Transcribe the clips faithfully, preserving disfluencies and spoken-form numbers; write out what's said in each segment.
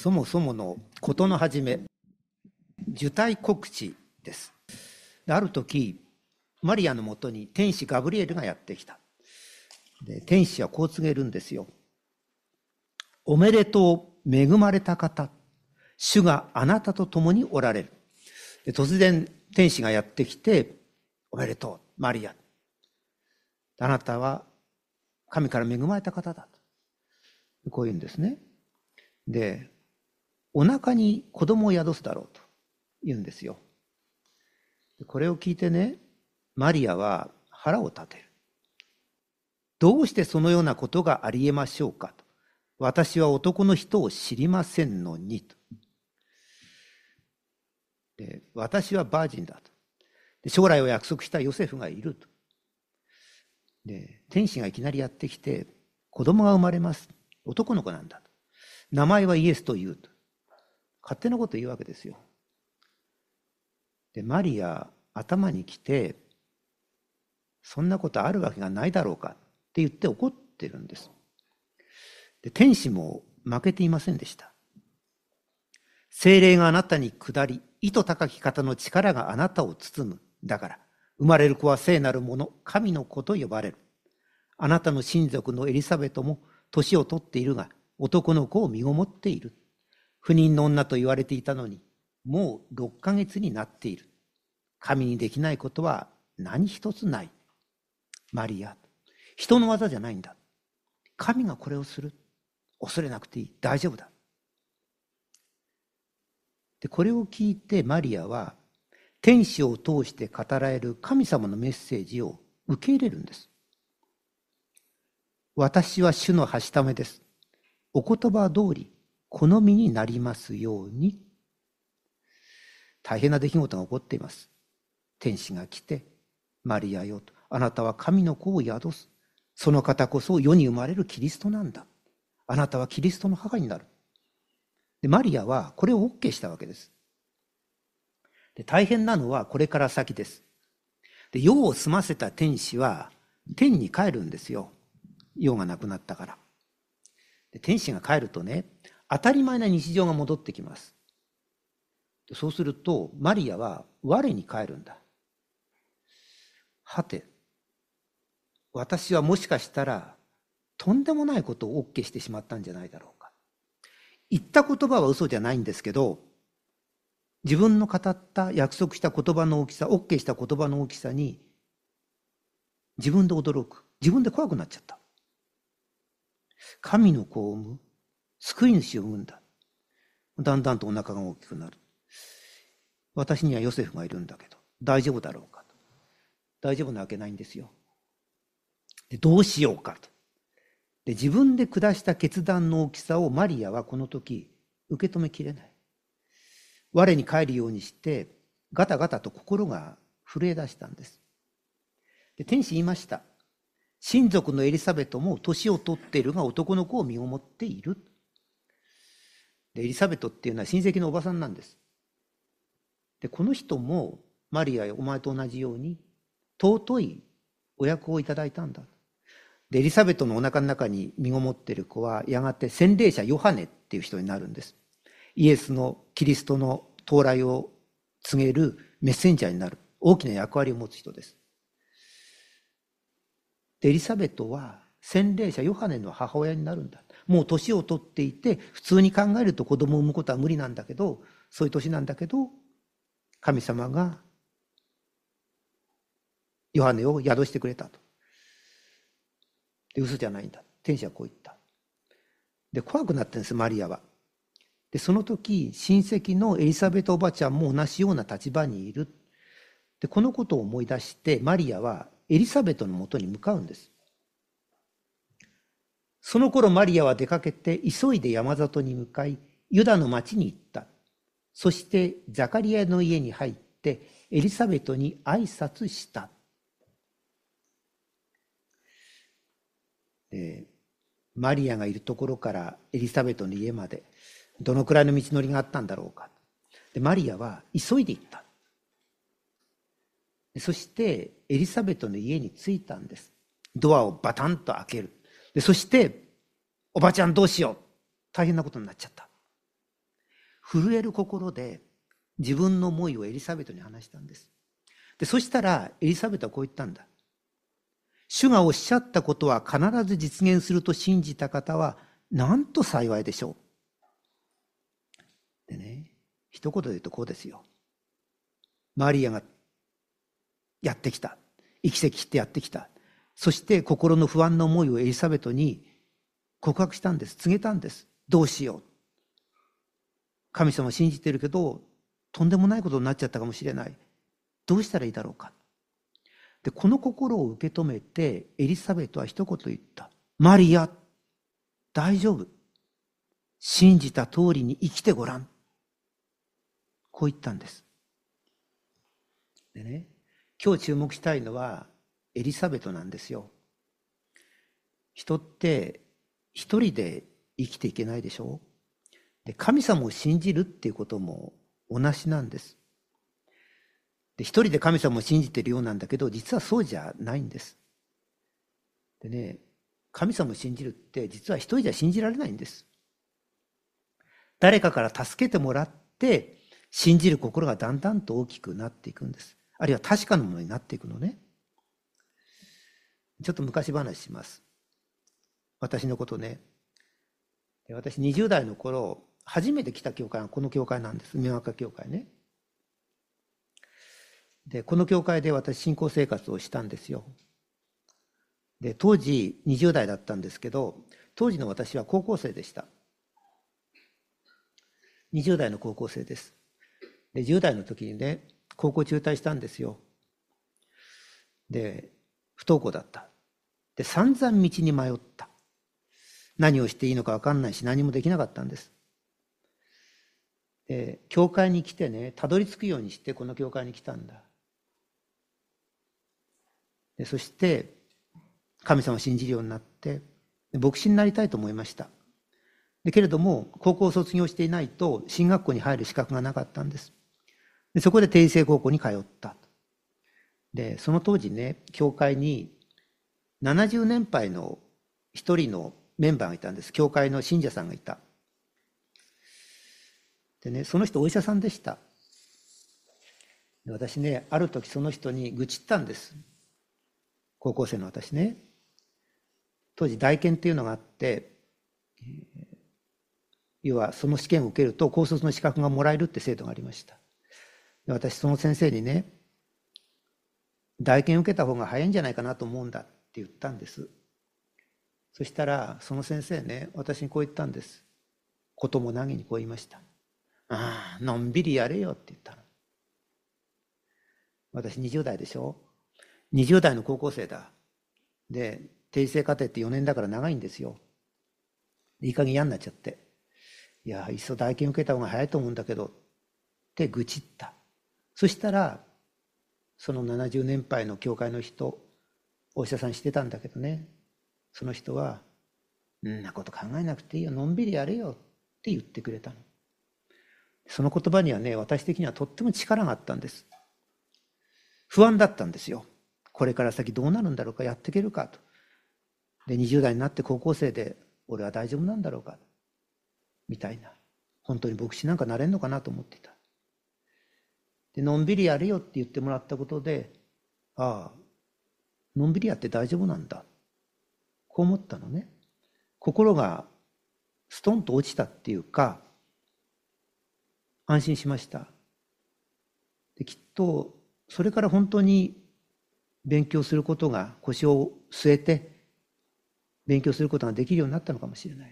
そもそもの事の始め、受胎告知です。ある時、マリアのもとに天使ガブリエルがやってきた。で、天使はこう告げるんですよ。おめでとう、恵まれた方、主があなたと共におられる。で、突然天使がやってきて、おめでとう、マリア。あなたは神から恵まれた方だと。こう言うんですね。で、お腹に子供を宿すだろうと言うんですよ。これを聞いてね、マリアは腹を立てる。どうしてそのようなことがありえましょうかと。私は男の人を知りませんのにと。で、私はバージンだと。で、将来を約束したヨセフがいると。で、天使がいきなりやってきて、子供が生まれます。男の子なんだと。名前はイエスと言うと。勝手なこと言うわけですよ。で、マリア、頭にきて、そんなことあるわけがないだろうかって言って怒ってるんです。で、天使も負けていませんでした。聖霊があなたに下り、意図高き方の力があなたを包む。だから、生まれる子は聖なるもの、神の子と呼ばれる。あなたの親族のエリザベトも年を取っているが、男の子を身ごもっている。不妊の女と言われていたのに、もうろっかげつになっている。神にできないことは何一つない。マリア、人の技じゃないんだ。神がこれをする。恐れなくていい。大丈夫だ。で、これを聞いてマリアは、天使を通して語られる神様のメッセージを受け入れるんです。私は主のはしためです。お言葉通り、好みになりますように。大変な出来事が起こっています。天使が来て、マリアよと、あなたは神の子を宿す。その方こそ世に生まれるキリストなんだ。あなたはキリストの母になる。で、マリアはこれを OK したわけです。で、大変なのはこれから先です。で、世を済ませた天使は天に帰るんですよ。世がなくなったから。で、天使が帰るとね、当たり前な日常が戻ってきます。そうするとマリアは我に帰るんだ。はて、私はもしかしたらとんでもないことを OK してしまったんじゃないだろうか。言った言葉は嘘じゃないんですけど、自分の語った約束した言葉の大きさ、OK した言葉の大きさに自分で驚く。自分で怖くなっちゃった。神の子を産む。救い主を産むんだ。だんだんとお腹が大きくなる。私にはヨセフがいるんだけど、大丈夫だろうかと。大丈夫なわけないんですよ。で、どうしようかと。で、自分で下した決断の大きさをマリアはこの時受け止めきれない。我に帰るようにしてガタガタと心が震え出したんです。で、天使言いました。親族のエリザベトも年を取っているが男の子を身ごもっている。で、エリザベトっていうのは親戚のおばさんなんです。で、この人もマリアやお前と同じように尊い親子をいただいたんだ。で、エリザベトのお腹の中に身ごもっている子はやがて洗礼者ヨハネっていう人になるんです。イエスのキリストの到来を告げるメッセンジャーになる大きな役割を持つ人です。で、エリザベトは洗礼者ヨハネの母親になるんだ。もう年を取っていて普通に考えると子供を産むことは無理なんだけど、そういう年なんだけど、神様がヨハネを宿してくれたと。で、嘘じゃないんだ。天使はこう言った。で、怖くなってるんです、マリアは。で、その時、親戚のエリザベトおばちゃんも同じような立場にいる。で、このことを思い出して、マリアはエリザベトのもとに向かうんです。その頃、マリアは出かけて、急いで山里に向かい、ユダの町に行った。そして、ザカリアの家に入って、エリザベトに挨拶した。で、マリアがいるところからエリザベトの家まで、どのくらいの道のりがあったんだろうか。で、マリアは急いで行った。そしてエリザベトの家に着いたんです。ドアをバタンと開ける。で、そしておばちゃんどうしよう。大変なことになっちゃった。 震える心で自分の思いをエリザベトに話したんです。で、そしたらエリザベトはこう言ったんだ。主がおっしゃったことは必ず実現すると信じた方はなんと幸いでしょう。でね、一言で言うとこうですよ。マリアがやってきた。息せきしてやってきた。そして心の不安な思いをエリザベトに告白したんです。告げたんです。どうしよう。神様を信じてるけど、とんでもないことになっちゃったかもしれない。どうしたらいいだろうか。で、この心を受け止めて、エリザベトは一言言った。マリア、大丈夫。信じた通りに生きてごらん。こう言ったんです。でね、今日注目したいのはエリザベトなんですよ。人って一人で生きていけないでしょ。で、神様を信じるっていうことも同じなんです。で、一人で神様を信じているようなんだけど、実はそうじゃないんです。でね、神様を信じるって実は一人じゃ信じられないんです。誰かから助けてもらって信じる心がだんだんと大きくなっていくんです。あるいは確かなものになっていくのね。ちょっと昔話します。私のことね。私にじゅう代の頃、初めて来た教会がこの教会なんです。宮若教会ね。で、この教会で私信仰生活をしたんですよ。で、当時にじゅう代だったんですけど、当時の私は高校生でした。にじゅう代の高校生です。で、じゅう代の時にね、高校中退したんですよ。で、不登校だった。で、散々道に迷った。何をしていいのか分かんないし、何もできなかったんです。で、教会に来てね、たどり着くようにしてこの教会に来たんだ。で、そして神様を信じるようになって牧師になりたいと思いました。でけれども高校を卒業していないと進学校に入る資格がなかったんです。でそこで定成高校に通った。でその当時ね、教会にななじゅう年配の一人のメンバーがいたんです。教会の信者さんがいた。でね、その人お医者さんでした。で私ね、ある時その人に愚痴ったんです。高校生の私ね、当時大検っていうのがあって、要はその試験を受けると高卒の資格がもらえるって制度がありました。で私その先生にね、大検受けた方が早いんじゃないかなと思うんだって言ったんです。そしたらその先生ね、私にこう言ったんです。こともなぎにこう言いました。ああ、のんびりやれよって言ったの。私にじゅう代でしょ。にじゅう代の高校生だ。で、定成課程ってよねんだから長いんですよ。いい加減嫌になっちゃって。いや、いっそ大検受けた方が早いと思うんだけどって愚痴った。そしたら、そのななじゅう年配の教会の人、お医者さんしてたんだけどね、その人は、んなこと考えなくていいよ、のんびりやれよって言ってくれたの。その言葉にはね、私的にはとっても力があったんです。不安だったんですよ。これから先どうなるんだろうか、やっていけるかと。で、にじゅう代になって高校生で、俺は大丈夫なんだろうか、みたいな。本当に牧師なんかなれんのかなと思っていた。で、のんびりやれよって言ってもらったことで、ああ、のんびりやって大丈夫なんだ。こう思ったのね。心がストンと落ちたっていうか、安心しました。できっと、それから本当に勉強することが、腰を据えて勉強することができるようになったのかもしれない。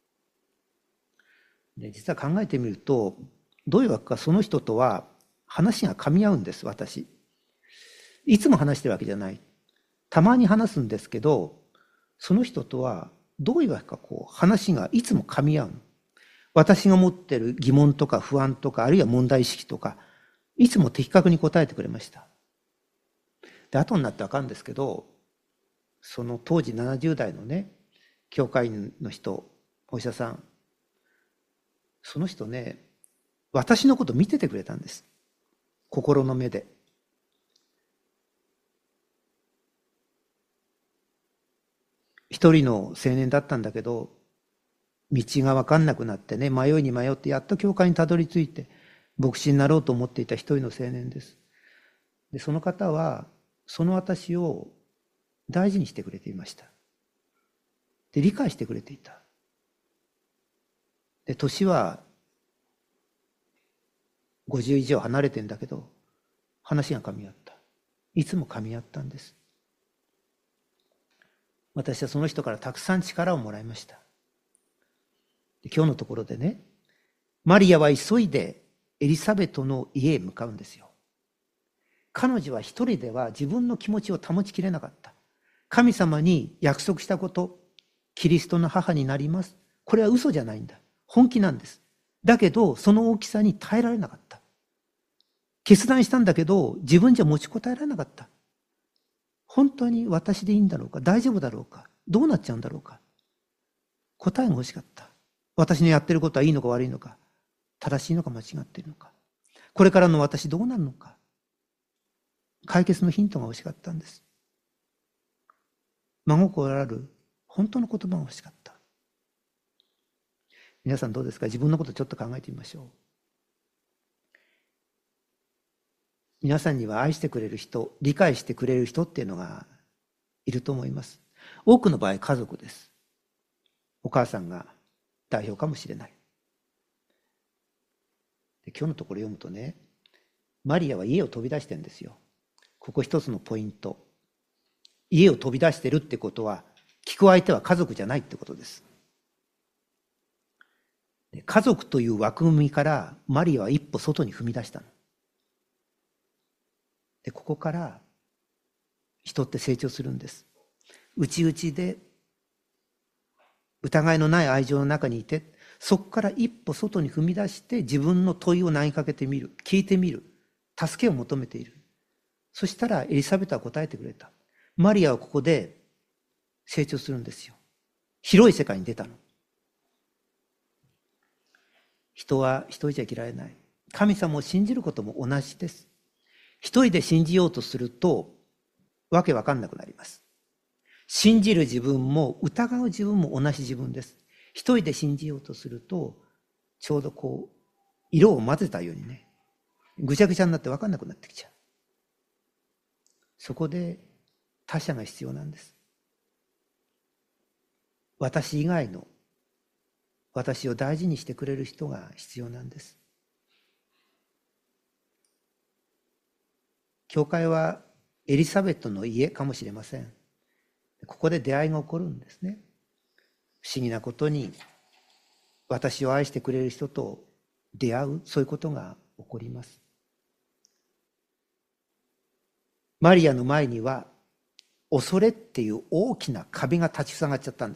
で実は考えてみると、どういうわけかその人とは話が噛み合うんです、私。いつも話してるわけじゃない。たまに話すんですけど、その人とはどういうわけかこう話がいつも噛み合うの。私が持ってる疑問とか不安とか、あるいは問題意識とか、いつも的確に答えてくれました。で、後になってわかるんですけど、その当時ななじゅう代のね、教会員の人、お医者さん、その人ね、私のこと見ててくれたんです。心の目で。一人の青年だったんだけど、 道が分かんなくなってね、迷いに迷ってやっと教会にたどり着いて牧師になろうと思っていた一人の青年です。でその方はその私を大事にしてくれていました。で理解してくれていた。で年はごじゅう以上離れてんだけど話が噛み合った。いつも噛み合ったんです。私はその人からたくさん力をもらいました。で今日のところでね、マリアは急いでエリザベトの家へ向かうんですよ。彼女は一人では自分の気持ちを保ちきれなかった。神様に約束したこと、キリストの母になります。これは嘘じゃないんだ。本気なんです。だけどその大きさに耐えられなかった。決断したんだけど自分じゃ持ちこたえられなかった。本当に私でいいんだろうか、大丈夫だろうか、どうなっちゃうんだろうか。答えが欲しかった。私のやってることはいいのか悪いのか、正しいのか間違っているのか、これからの私どうなるのか、解決のヒントが欲しかったんです。真心ある本当の言葉が欲しかった。皆さんどうですか。自分のことちょっと考えてみましょう。皆さんには愛してくれる人、理解してくれる人っていうのがいると思います。多くの場合家族です。お母さんが代表かもしれない。で今日のところ読むとね、マリアは家を飛び出してるんですよ。ここ一つのポイント。家を飛び出してるってことは、聞く相手は家族じゃないってことです。で家族という枠組みからマリアは一歩外に踏み出したの。でここから人って成長するんです。内々で疑いのない愛情の中にいて、そこから一歩外に踏み出して自分の問いを投げかけてみる、聞いてみる、助けを求めている。そしたらエリザベトは答えてくれた。マリアはここで成長するんですよ。広い世界に出たの。人は一人じゃ生きられない。神様を信じることも同じです。一人で信じようとするとわけわかんなくなります。信じる自分も疑う自分も同じ自分です。一人で信じようとするとちょうどこう色を混ぜたようにね、ぐちゃぐちゃになってわかんなくなってきちゃう。そこで他者が必要なんです。私以外の私を大事にしてくれる人が必要なんです。教会はエリザベトの家かもしれません。ここで出会いが起こるんですね。不思議なことに私を愛してくれる人と出会う、そういうことが起こります。マリアの前には恐れっていう大きな壁が立ちふさがっちゃったんです。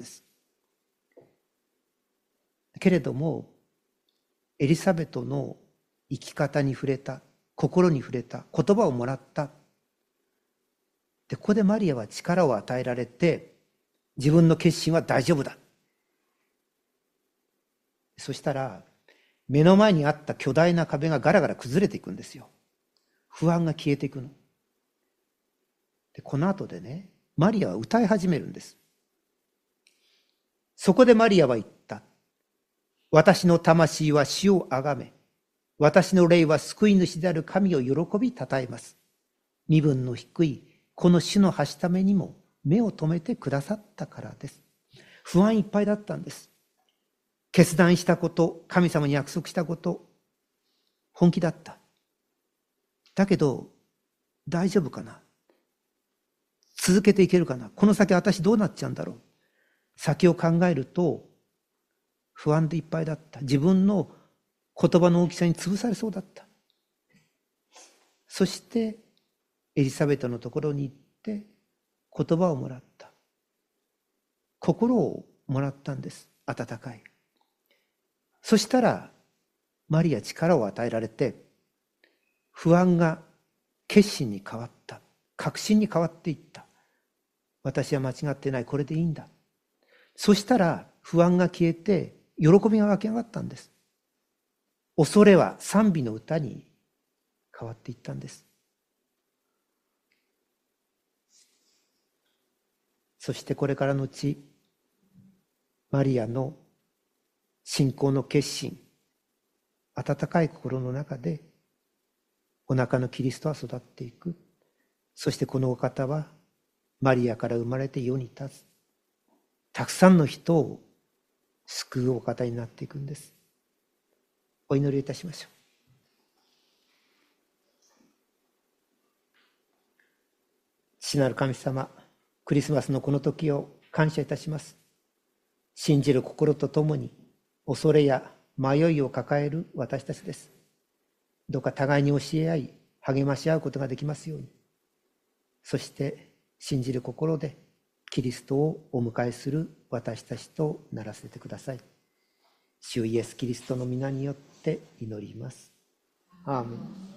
けれどもエリザベトの生き方に触れた、心に触れた、言葉をもらった。でここでマリアは力を与えられて、自分の決心は大丈夫だ。そしたら目の前にあった巨大な壁がガラガラ崩れていくんですよ。不安が消えていくの。でこの後でね、マリアは歌い始めるんです。そこでマリアは言った。私の魂は主をあがめ、私の霊は救い主である神を喜びたたえます。身分の低いこの主のはしためにも目を留めてくださったからです。不安いっぱいだったんです。決断したこと、神様に約束したこと、本気だった。だけど大丈夫かな、続けていけるかな、この先私どうなっちゃうんだろう、先を考えると不安でいっぱいだった。自分の言葉の大きさに潰されそうだった。そしてエリザベトのところに行って言葉をもらった。心をもらったんです。温かい。そしたらマリア力を与えられて、不安が決心に変わった。確信に変わっていった。私は間違ってない、これでいいんだ。そしたら不安が消えて喜びが湧き上がったんです。恐れは賛美の歌に変わっていったんです。そしてこれからのうちマリアの信仰の決心、温かい心の中でお腹のキリストは育っていく。そしてこのお方はマリアから生まれて世に立つ。たくさんの人を救うお方になっていくんです。お祈りいたしましょう。父なる神様、クリスマスのこの時を感謝いたします。信じる心とともに恐れや迷いを抱える私たちです。どうか互いに教え合い励まし合うことができますように。そして信じる心でキリストをお迎えする私たちとならせてください。主イエスキリストの皆によって祈ります。アーメン。